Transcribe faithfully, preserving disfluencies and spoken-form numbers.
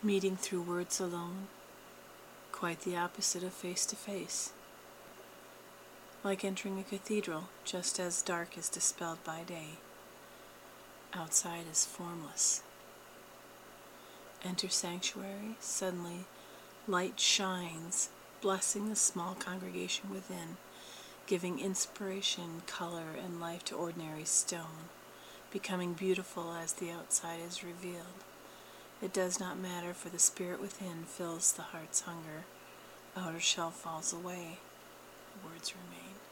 Meeting through words alone, quite the opposite of face-to-face. Like entering a cathedral, just as dark is dispelled by day. Outside is formless. Enter sanctuary, suddenly light shines, blessing the small congregation within, giving inspiration, color, and life to ordinary stone, becoming beautiful as the outside is revealed. It does not matter, for the spirit within fills the heart's hunger. Outer shell falls away. Words remain.